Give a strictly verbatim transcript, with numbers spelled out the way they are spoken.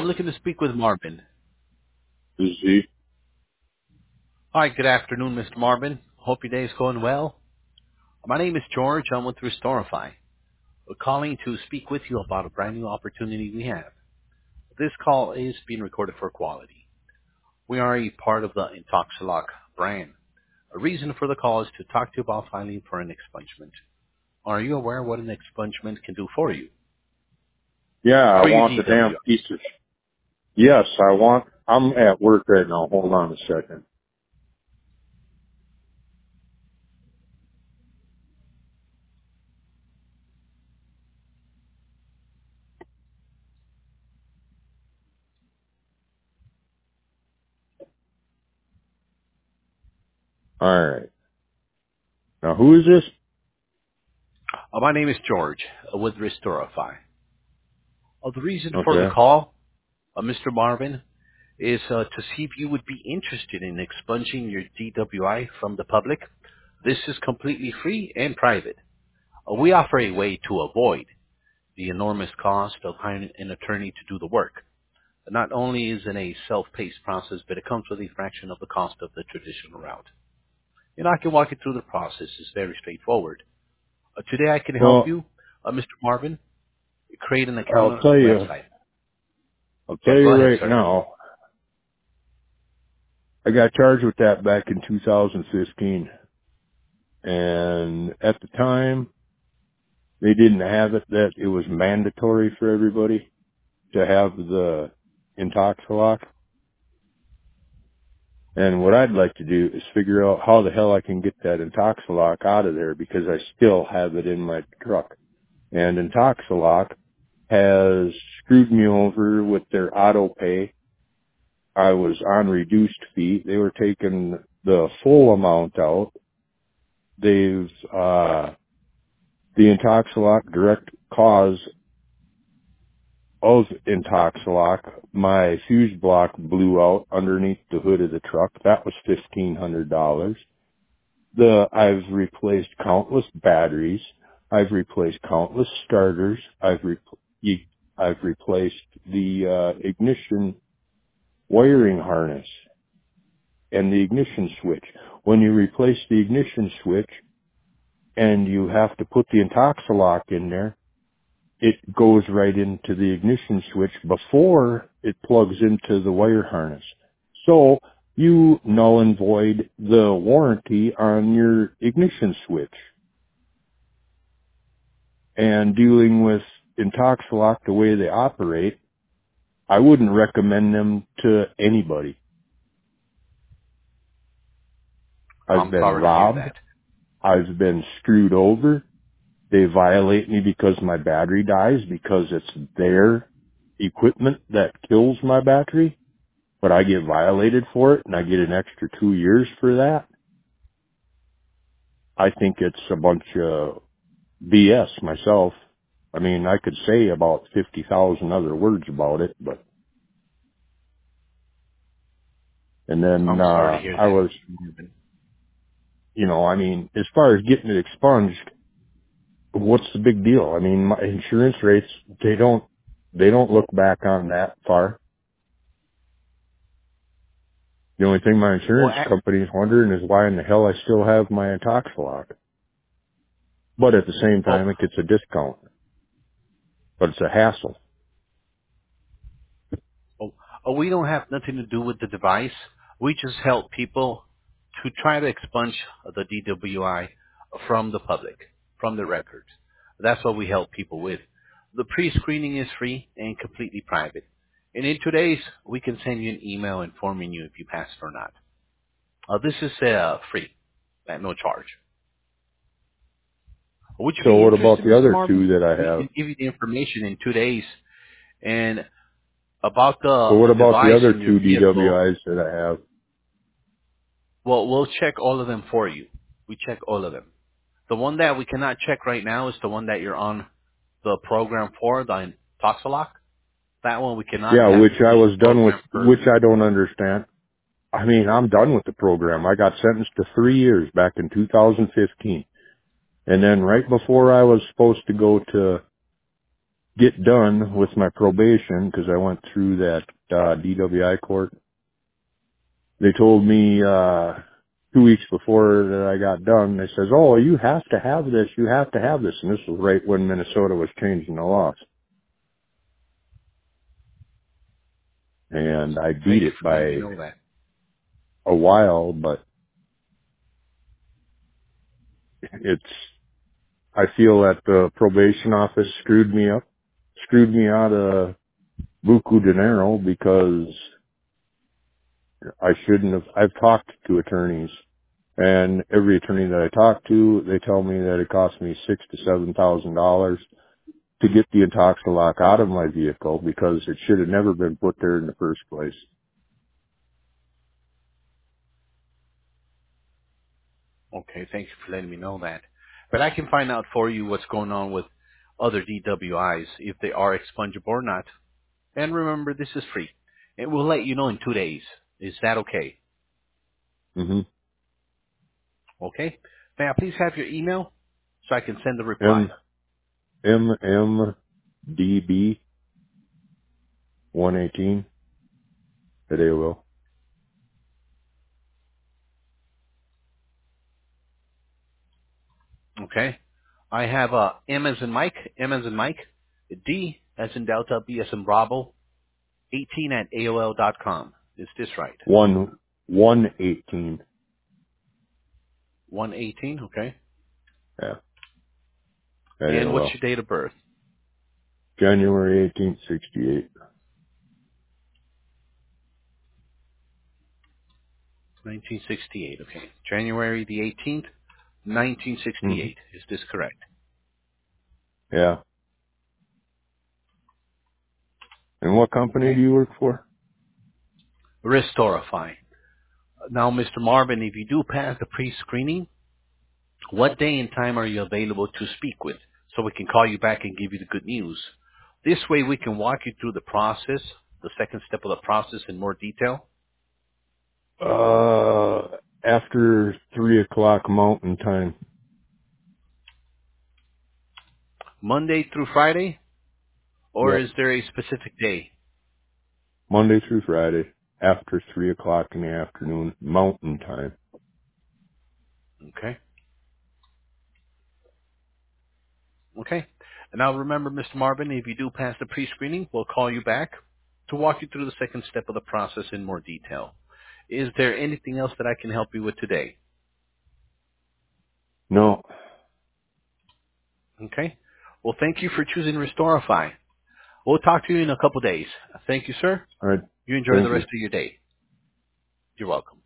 I'm looking to speak with Marvin. This is he. Hi, good afternoon, Mister Marvin. Hope your day is going well. My name is George. I'm with Restorify. We're calling to speak with you about a brand new opportunity we have. This call is being recorded for quality. We are a part of the Intoxilock brand. A reason for the call is to talk to you about filing for an expungement. Are you aware what an expungement can do for you? Yeah, I For your want the D W damn piece of. Yes, I want. I'm at work right now. Hold on a second. All right. Now, who is this? Uh, my name is George uh, with Restorify. Uh, the reason for the Okay. call, uh, Mister Marvin, is uh, to see if you would be interested in expunging your D W I from the public. This is completely free and private. Uh, we offer a way to avoid the enormous cost of hiring an attorney to do the work. Not only is it a self-paced process, but it comes with a fraction of the cost of the traditional route. And I can walk you through the process. It's very straightforward. Uh, today I can help Well, you, uh, Mister Marvin, create an account I'll on tell our you. website. I'll tell Yeah, go you ahead, right sir. now. I got charged with that back in two thousand fifteen, and at the time they didn't have it that it was mandatory for everybody to have the Intoxilock. And what I'd like to do is figure out how the hell I can get that Intoxilock out of there because I still have it in my truck. And Intoxilock has screwed me over with their auto pay. I was on reduced fee. They were taking the full amount out. They've, uh, the Intoxilock direct cause of Intoxilock, my fuse block blew out underneath the hood of the truck. That was fifteen hundred dollars. The I've replaced countless batteries. I've replaced countless starters. I've re- I've replaced the uh, ignition wiring harness and the ignition switch. When you replace the ignition switch and you have to put the Intoxilock in there, it goes right into the ignition switch before it plugs into the wire harness. So you null and void the warranty on your ignition switch. And dealing with Intoxilock the way they operate, I wouldn't recommend them to anybody. I've I'm been sorry to hear robbed. that. I've been screwed over. They violate me because my battery dies because it's their equipment that kills my battery, but I get violated for it and I get an extra two years for that. I think it's a bunch of B S myself. I mean, I could say about fifty thousand other words about it, but, and then, I'm sorry to uh, hear I that, was, Mister Marvin. you know, I mean, as far as getting it expunged, what's the big deal? I mean, my insurance rates, they don't, they don't look back on that far. The only thing my Well, insurance a- company is wondering is why in the hell I still have my Intoxilock. But at the same well, time, it gets a discount. But it's a hassle. oh, oh, we don't have nothing to do with the device. We just help people to try to expunge the D W I from the public, from the records. That's what we help people with. The pre-screening is free and completely private. And in two days, we can send you an email informing you if you passed or not. Uh, this is uh, free, at no charge. Would you So be what about interested, the Mister other Marvin? two that I We have? can give you the information in two days. And about So the what about the device other in your two vehicle, D W Is that I have? well, we'll check all of them for you. We check all of them. The one that we cannot check right now is the one that you're on the program for, the Toxalock. That one we cannot. Yeah, You have which to I be was done with, programmed for. which I don't understand. I mean, I'm done with the program. I got sentenced to three years back in two thousand fifteen. And then right before I was supposed to go to get done with my probation, because I went through that uh, D W I court, they told me uh two weeks before that I got done, they says, oh, you have to have this, you have to have this. And this was right when Minnesota was changing the laws. And I beat Thank you it for letting me by know that. a while, but it's, I feel that the probation office screwed me up, screwed me out of buku dinero, because I shouldn't have, I've talked to attorneys, and every attorney that I talk to, they tell me that it cost me six to seven thousand dollars to get the Intoxilock out of my vehicle, because it should have never been put there in the first place. Okay, thank you for letting me know that. But I can find out for you what's going on with other D W Is, if they are expungible or not. And remember, this is free. And we'll let you know in two days. Is that okay? hmm Okay? May I please have your email so I can send a reply? M M M D B one eighteen at A O L. Okay? I have uh, M as in Mike, M as in Mike, D as in Delta, B as in Bravo, eighteen at A O L dot com. Is this right? One one eighteen. one eighteen, okay. Yeah, at And what's A O L. your date of birth? January eighteenth, sixty eight. nineteen sixty-eight, okay. January the eighteenth, nineteen Mm-hmm. sixty-eight. Is this correct? Yeah. And what company do Okay. you work for? Restorify. Now, Mister Marvin, if you do pass the pre-screening, what day and time are you available to speak with so we can call you back and give you the good news? This way we can walk you through the process, the second step of the process in more detail. Uh, after three o'clock Mountain Time. Monday through Friday, or Yep. is there a specific day? Monday through Friday. After three o'clock in the afternoon Mountain Time. Okay. Okay. And now remember, Mister Marvin, if you do pass the pre-screening, we'll call you back to walk you through the second step of the process in more detail. Is there anything else that I can help you with today? No. Okay. Well, thank you for choosing Restorify. We'll talk to you in a couple days. Thank you, sir. All right. You enjoy the Thank you. rest of your day. You're welcome.